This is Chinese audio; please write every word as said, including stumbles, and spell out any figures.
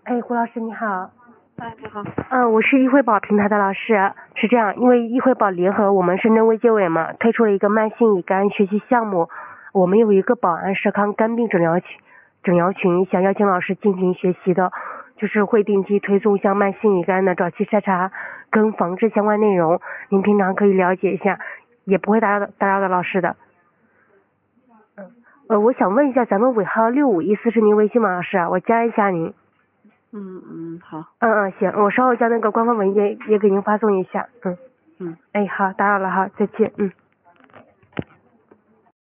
哎，胡老师你好。 哎，你好。 嗯，我是易惠宝平台的老师。是这样，因为易惠宝联合我们深圳卫健委嘛，推出了一个慢性乙肝学习项目，我们有一个宝安社康肝病诊疗群，诊疗群想邀请老师进行学习的，就是会定期推送像慢性乙肝的早期筛查跟防治相关内容，您平常可以了解一下，也不会打扰打扰到老师的。嗯，呃，我想问一下，咱们尾号六五一四是您微信吗，老师？我加一下您。 嗯嗯，好。 嗯嗯，行，我稍后将那个官方文件也给您发送一下。嗯嗯。 哎，好，打扰了哈，再见。嗯。